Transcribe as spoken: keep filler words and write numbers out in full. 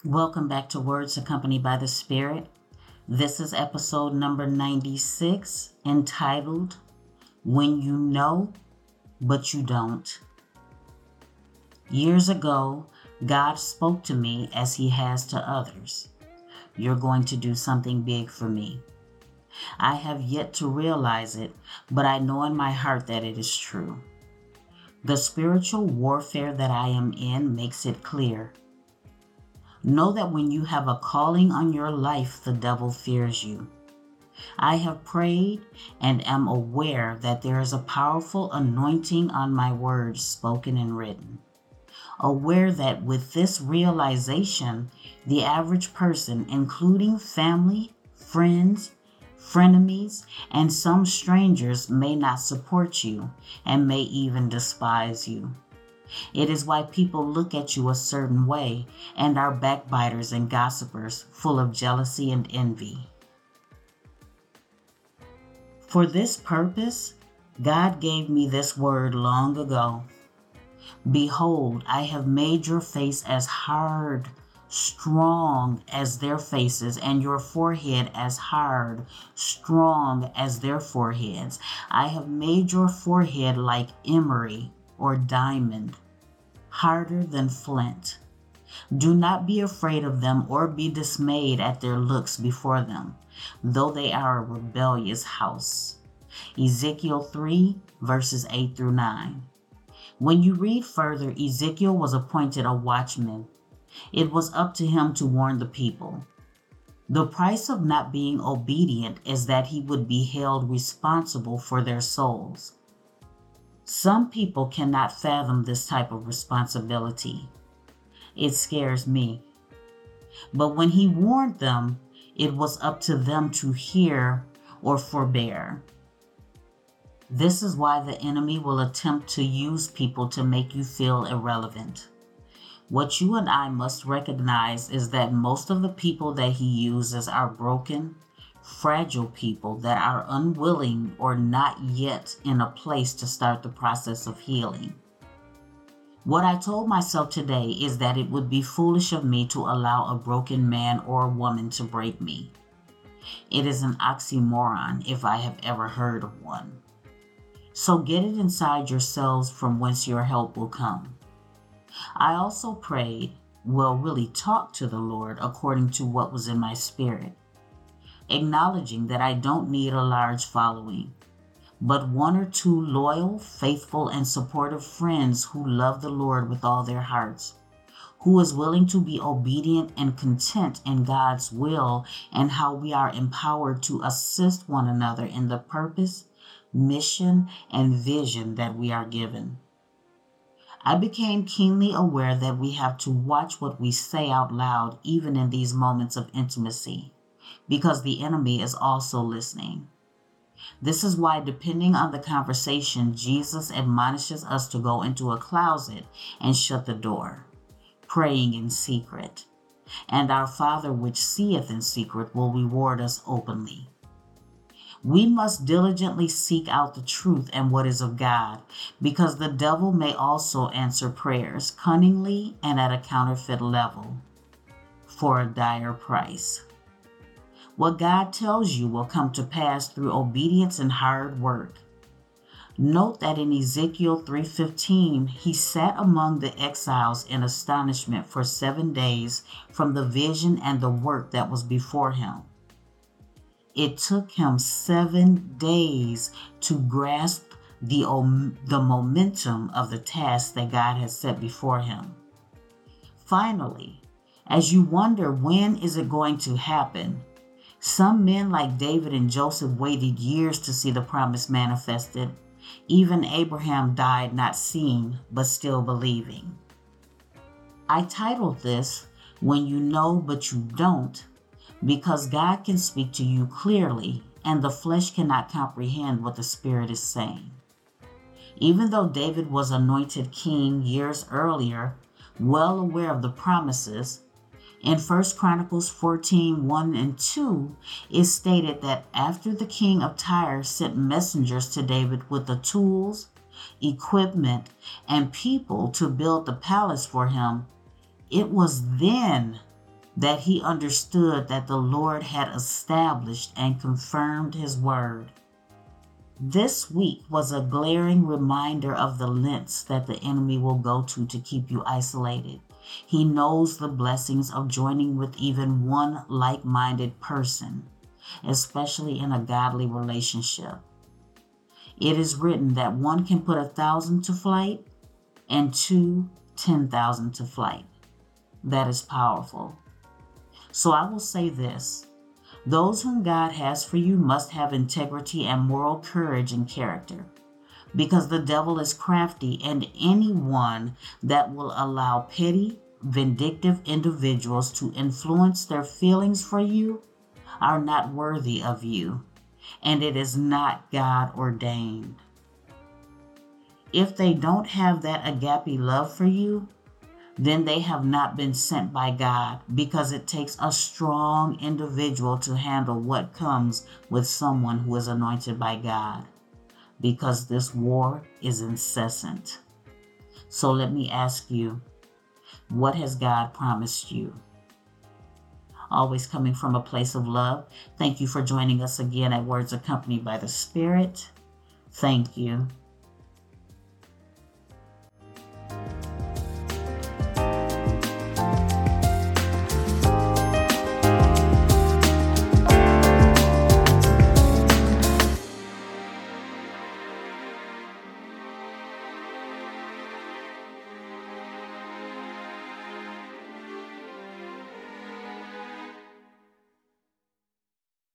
Welcome back to Words Accompanied by the Spirit. This is episode number ninety-six, entitled, When You Know, But You Don't. Years ago, God spoke to me as He has to others. You're going to do something big for me. I have yet to realize it, but I know in my heart that it is true. The spiritual warfare that I am in makes it clear. Know that when you have a calling on your life, the devil fears you. I have prayed and am aware that there is a powerful anointing on my words spoken and written. Aware that with this realization, the average person, including family, friends, frenemies, and some strangers, may not support you and may even despise you. It is why people look at you a certain way and are backbiters and gossipers, full of jealousy and envy. For this purpose, God gave me this word long ago. Behold, I have made your face as hard, strong as their faces, and your forehead as hard, strong as their foreheads. I have made your forehead like emery or diamond, harder than flint. Do not be afraid of them or be dismayed at their looks before them, though they are a rebellious house. Ezekiel three, verses eight through nine. When you read further, Ezekiel was appointed a watchman. It was up to him to warn the people. The price of not being obedient is that he would be held responsible for their souls. Some people cannot fathom this type of responsibility. It scares me. But when he warned them, it was up to them to hear or forbear. This is why the enemy will attempt to use people to make you feel irrelevant. What you and I must recognize is that most of the people that he uses are broken, fragile people that are unwilling or not yet in a place to start the process of healing. What I told myself today is that it would be foolish of me to allow a broken man or woman to break me. It is an oxymoron if I have ever heard of one. So get it inside yourselves from whence your help will come. I also prayed, well, really talked to the Lord according to what was in my spirit, acknowledging that I don't need a large following, but one or two loyal, faithful, and supportive friends who love the Lord with all their hearts, who is willing to be obedient and content in God's will, and how we are empowered to assist one another in the purpose, mission, and vision that we are given. I became keenly aware that we have to watch what we say out loud, even in these moments of intimacy, because the enemy is also listening. This is why, depending on the conversation, Jesus admonishes us to go into a closet and shut the door, praying in secret. And our Father which seeth in secret will reward us openly. We must diligently seek out the truth and what is of God, because the devil may also answer prayers cunningly and at a counterfeit level for a dire price. What God tells you will come to pass through obedience and hard work. Note that in Ezekiel three fifteen, he sat among the exiles in astonishment for seven days from the vision and the work that was before him. It took him seven days to grasp the, om- the momentum of the task that God has set before him. Finally, as you wonder when is it going to happen, some men like David and Joseph waited years to see the promise manifested. Even Abraham died not seeing, but still believing. I titled this, When You Know But You Don't, because God can speak to you clearly, and the flesh cannot comprehend what the Spirit is saying. Even though David was anointed king years earlier, well aware of the promises, in First Chronicles fourteen, one and two, it stated that after the king of Tyre sent messengers to David with the tools, equipment, and people to build the palace for him, it was then that he understood that the Lord had established and confirmed his word. This week was a glaring reminder of the lengths that the enemy will go to to keep you isolated. He knows the blessings of joining with even one like-minded person, especially in a godly relationship. It is written that one can put a thousand to flight and two, ten thousand to flight. That is powerful. So I will say this. Those whom God has for you must have integrity and moral courage and character, because the devil is crafty, and anyone that will allow petty, vindictive individuals to influence their feelings for you are not worthy of you, and it is not God ordained. If they don't have that agape love for you, then they have not been sent by God, because it takes a strong individual to handle what comes with someone who is anointed by God, because this war is incessant. So let me ask you, what has God promised you? Always coming from a place of love. Thank you for joining us again at Words Accompanied by the Spirit. Thank you.